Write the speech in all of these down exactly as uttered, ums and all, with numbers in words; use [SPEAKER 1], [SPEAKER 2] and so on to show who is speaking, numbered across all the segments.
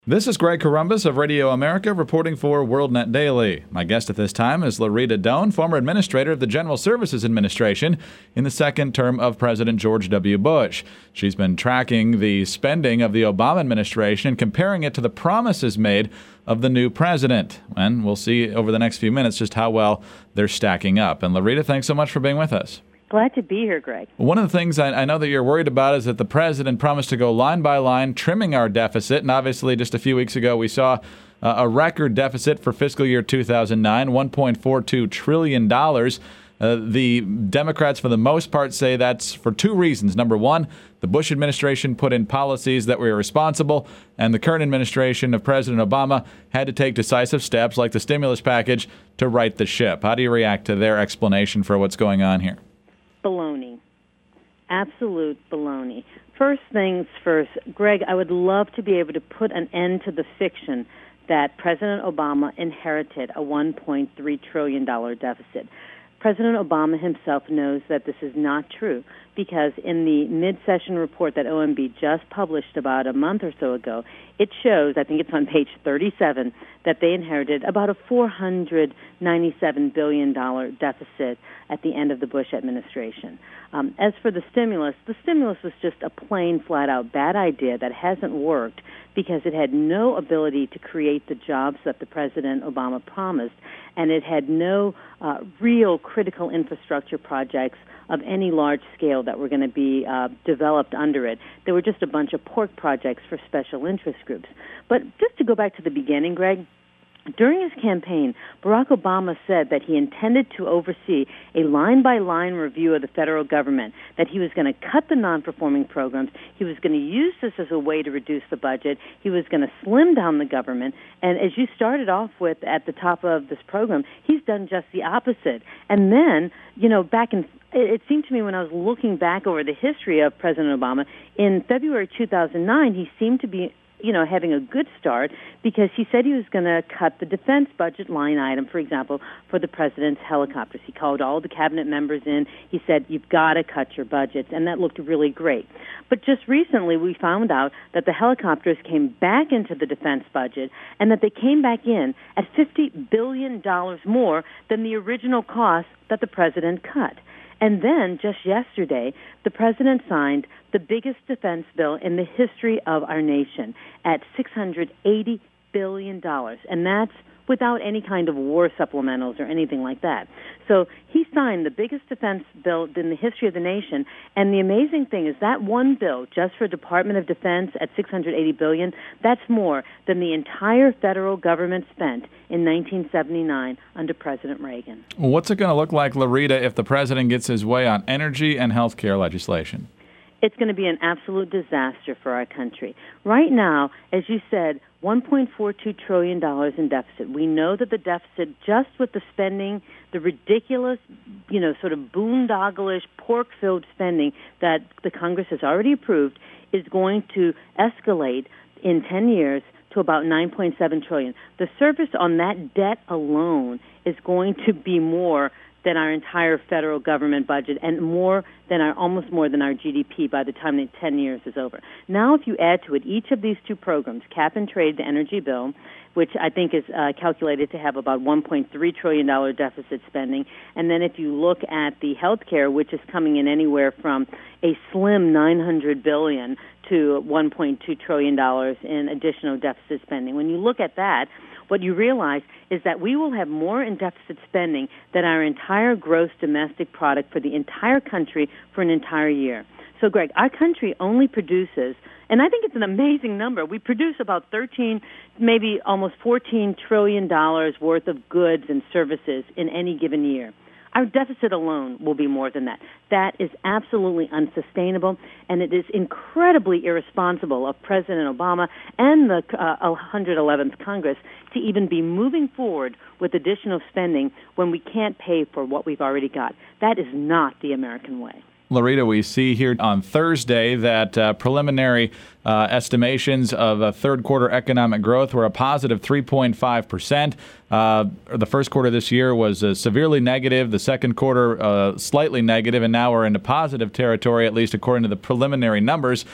[SPEAKER 1] This is Greg Corombos of Radio America reporting for WorldNet Daily. My guest at this time is Loretta Doan, former administrator of the General Services Administration in the second term of President George W. Bush. She's been tracking the spending of the Obama administration and comparing it to the promises made of the new president. And we'll see over the next few minutes just how well they're stacking up. And Loretta, thanks so much for being with us.
[SPEAKER 2] Glad to be here, Greg.
[SPEAKER 1] One of the things I, I know that you're worried about is that the president promised to go line by line, trimming our deficit. And obviously, just a few weeks ago, we saw uh, a record deficit for fiscal year two thousand nine, one point four two trillion dollars. Uh, the Democrats, for the most part, say that's for two reasons. Number one, the Bush administration put in policies that were irresponsible, and the current administration of President Obama had to take decisive steps, like the stimulus package, to right the ship. How do you react to their explanation for what's going on here?
[SPEAKER 2] Baloney. Absolute baloney. First things first, Greg, I would love to be able to put an end to the fiction that President Obama inherited a one point three trillion dollars deficit. President Obama himself knows that this is not true because in the mid-session report that O M B just published about a month or so ago, it shows, I think it's on page thirty-seven, that they inherited about a four hundred ninety-seven billion dollars deficit at the end of the Bush administration. Um, as for the stimulus, the stimulus was just a plain, flat-out bad idea that hasn't worked because it had no ability to create the jobs that the President Obama promised, and it had no uh, real critical infrastructure projects of any large scale that were going to be uh, developed under it. There were just a bunch of pork projects for special interest groups. But just to go back to the beginning, Greg, during his campaign, Barack Obama said that he intended to oversee a line-by-line review of the federal government, that he was going to cut the non-performing programs, he was going to use this as a way to reduce the budget, he was going to slim down the government, and as you started off with at the top of this program, he's done just the opposite. And then, you know, back in it seemed to me when I was looking back over the history of President Obama, in February two thousand nine, he seemed to be you know, having a good start because he said he was going to cut the defense budget line item, for example, for the president's helicopters. He called all the cabinet members in. He said, you've got to cut your budgets, and that looked really great. But just recently we found out that the helicopters came back into the defense budget and that they came back in at fifty billion dollars more than the original cost that the president cut. And then, just yesterday, the president signed the biggest defense bill in the history of our nation at six hundred eighty billion dollars. And that's without any kind of war supplementals or anything like that. So he signed the biggest defense bill in the history of the nation. And the amazing thing is that one bill, just for Department of Defense at six hundred eighty billion dollars, that's more than the entire federal government spent in nineteen seventy-nine under President Reagan.
[SPEAKER 1] What's it going to look like, Loretta, if the president gets his way on energy and health care legislation?
[SPEAKER 2] It's going to be an absolute disaster for our country. Right now, as you said, one point four two trillion dollars in deficit. We know that the deficit, just with the spending, the ridiculous, you know, sort of boondoggle-ish, pork-filled spending that the Congress has already approved, is going to escalate in ten years to about nine point seven trillion dollars. The service on that debt alone is going to be more than our entire federal government budget and more than our, almost more than our G D P by the time the ten years is over. Now, if you add to it each of these two programs, cap and trade, the energy bill, which I think is uh, calculated to have about one point three trillion dollars deficit spending, and then if you look at the health care, which is coming in anywhere from a slim nine hundred billion dollars to one point two trillion dollars in additional deficit spending. When you look at that, what you realize is that we will have more in deficit spending than our entire gross domestic product for the entire country for an entire year. So, Greg, our country only produces, and I think it's an amazing number, we produce about thirteen, maybe almost fourteen trillion dollars worth of goods and services in any given year. Our deficit alone will be more than that. That is absolutely unsustainable, and it is incredibly irresponsible of President Obama and the uh, one hundred eleventh Congress to even be moving forward with additional spending when we can't pay for what we've already got. That is not the American way.
[SPEAKER 1] Loretta, we see here on Thursday that uh, preliminary uh, estimations of uh, third quarter economic growth were a positive three point five percent. Uh, the first quarter this year was uh, severely negative, the second quarter uh, slightly negative, and now we're into positive territory, at least according to the preliminary numbers.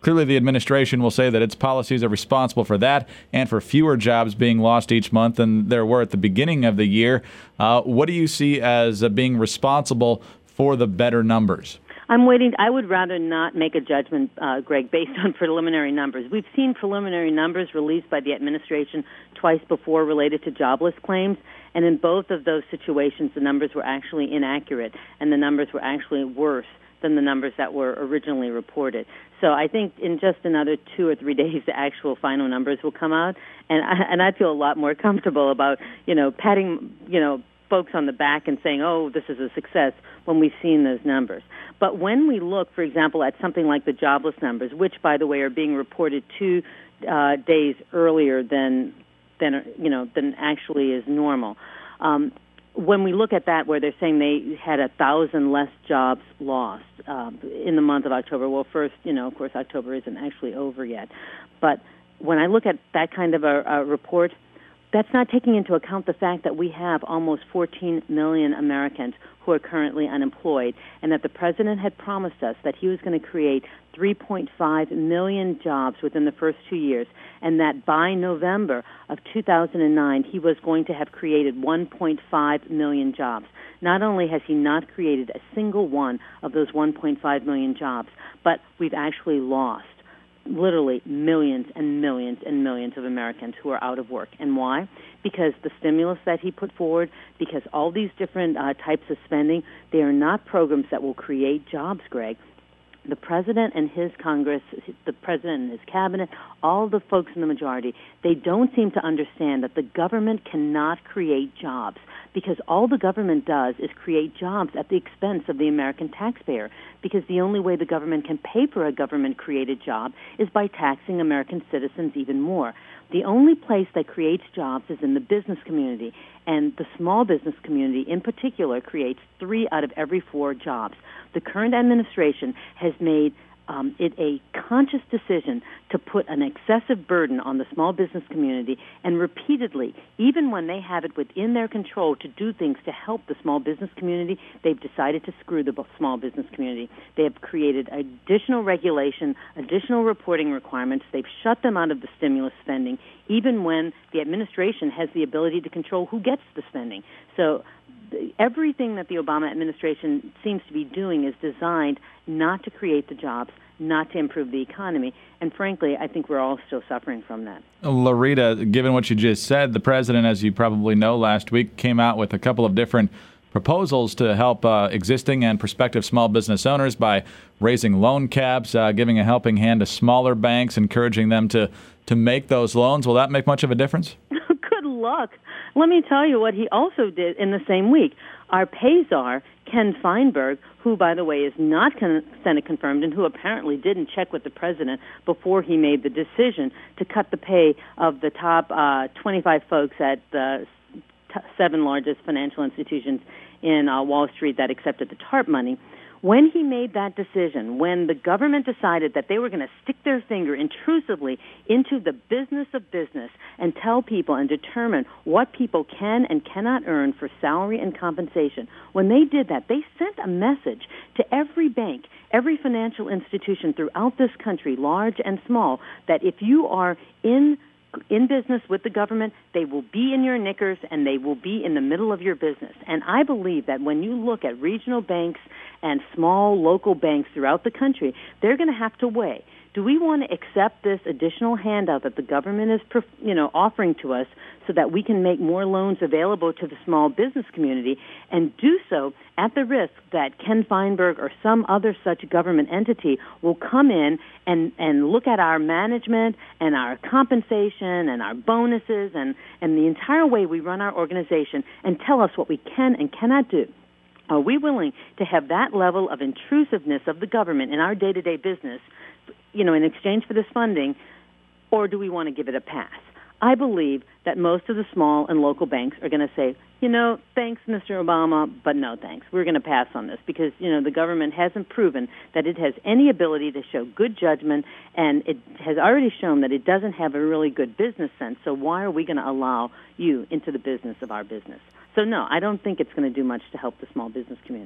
[SPEAKER 1] Clearly, the administration will say that its policies are responsible for that and for fewer jobs being lost each month than there were at the beginning of the year. Uh, what do you see as uh, being responsible for the better numbers?
[SPEAKER 2] I'm waiting. I would rather not make a judgment, uh, Greg, based on preliminary numbers. We've seen preliminary numbers released by the administration twice before related to jobless claims, and in both of those situations, the numbers were actually inaccurate, and the numbers were actually worse than the numbers that were originally reported. So I think in just another two or three days, the actual final numbers will come out, and I, and I feel a lot more comfortable about, you know, patting, you know, folks on the back and saying, oh, this is a success when we've seen those numbers. But when we look, for example, at something like the jobless numbers, which, by the way, are being reported two uh, days earlier than, than, you know, than actually is normal, um, when we look at that where they're saying they had a thousand less jobs lost um, in the month of October, well, first, you know, of course, October isn't actually over yet. But when I look at that kind of a, a report, that's not taking into account the fact that we have almost fourteen million Americans who are currently unemployed, and that the president had promised us that he was going to create three point five million jobs within the first two years, and that by November of two thousand nine, he was going to have created one point five million jobs. Not only has he not created a single one of those one point five million jobs, but we've actually lost literally millions and millions and millions of Americans who are out of work. And why? Because the stimulus that he put forward, because all these different uh, types of spending, they are not programs that will create jobs, Greg. The president and his Congress, the president and his cabinet, all the folks in the majority, they don't seem to understand that the government cannot create jobs, because all the government does is create jobs at the expense of the American taxpayer, because the only way the government can pay for a government-created job is by taxing American citizens even more. The only place that creates jobs is in the business community, and the small business community in particular creates three out of every four jobs. The current administration has made Um, it a conscious decision to put an excessive burden on the small business community, and repeatedly, even when they have it within their control to do things to help the small business community, they've decided to screw the small business community. They have created additional regulation, additional reporting requirements. They've shut them out of the stimulus spending, even when the administration has the ability to control who gets the spending. So everything that the Obama administration seems to be doing is designed not to create the jobs, not to improve the economy. And frankly, I think we're all still suffering from that.
[SPEAKER 1] Loretta, given what you just said, the president, as you probably know, last week came out with a couple of different proposals to help uh, existing and prospective small business owners by raising loan caps, uh, giving a helping hand to smaller banks, encouraging them to, to make those loans. Will that make much of a difference?
[SPEAKER 2] Good luck. Let me tell you what he also did in the same week. Our pay czar, Ken Feinberg, who, by the way, is not con- Senate confirmed and who apparently didn't check with the president before he made the decision to cut the pay of the top uh, twenty-five folks at the t- seven largest financial institutions in uh, Wall Street that accepted the TARP money. When he made that decision, when the government decided that they were going to stick their finger intrusively into the business of business and tell people and determine what people can and cannot earn for salary and compensation, when they did that, they sent a message to every bank, every financial institution throughout this country, large and small, that if you are in in business with the government, they will be in your knickers and they will be in the middle of your business. And I believe that when you look at regional banks and small local banks throughout the country, they're going to have to weigh, do we want to accept this additional handout that the government is, you know, offering to us so that we can make more loans available to the small business community, and do so at the risk that Ken Feinberg or some other such government entity will come in and, and look at our management and our compensation and our bonuses and, and the entire way we run our organization and tell us what we can and cannot do? Are we willing to have that level of intrusiveness of the government in our day-to-day business, you know, in exchange for this funding, or do we want to give it a pass? I believe that most of the small and local banks are going to say, you know, thanks, Mister Obama, but no thanks. We're going to pass on this because, you know, the government hasn't proven that it has any ability to show good judgment, and it has already shown that it doesn't have a really good business sense. So why are we going to allow you into the business of our business? So, no, I don't think it's going to do much to help the small business community.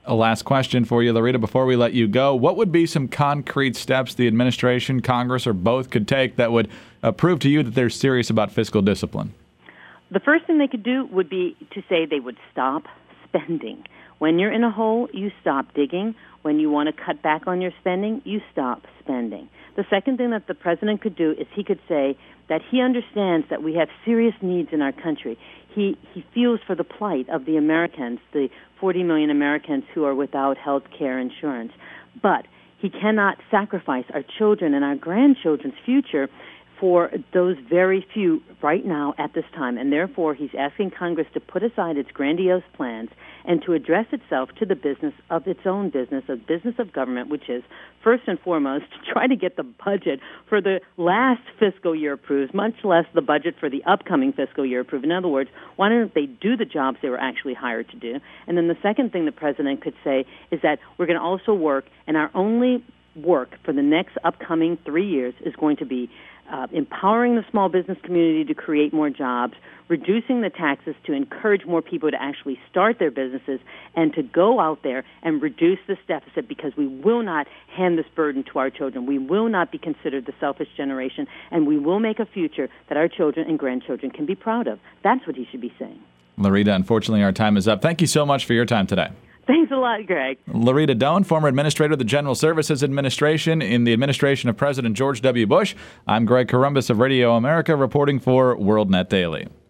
[SPEAKER 1] A last question for you, Loretta, before we let you go. What would be some concrete steps the administration, Congress, or both could take that would uh, prove to you that they're serious about fiscal discipline?
[SPEAKER 2] The first thing they could do would be to say they would stop spending. When you're in a hole, you stop digging. When you want to cut back on your spending, you stop spending. The second thing that the president could do is he could say that he understands that we have serious needs in our country. He he feels for the plight of the Americans, the forty million Americans who are without health care insurance. But he cannot sacrifice our children and our grandchildren's future for those very few right now at this time. And therefore, he's asking Congress to put aside its grandiose plans and to address itself to the business of its own business, a business of government, which is, first and foremost, to try to get the budget for the last fiscal year approved, much less the budget for the upcoming fiscal year approved. In other words, why don't they do the jobs they were actually hired to do? And then the second thing the president could say is that we're going to also work, and our only work for the next upcoming three years is going to be Uh, empowering the small business community to create more jobs, reducing the taxes to encourage more people to actually start their businesses, and to go out there and reduce this deficit, because we will not hand this burden to our children. We will not be considered the selfish generation, and we will make a future that our children and grandchildren can be proud of. That's what he should be saying.
[SPEAKER 1] Loretta, unfortunately, our time is up. Thank you so much for your time today.
[SPEAKER 2] Thanks a lot, Greg.
[SPEAKER 1] Loretta Doan, former administrator of the General Services Administration in the administration of President George W. Bush. I'm Greg Corombos of Radio America, reporting for WorldNet Daily.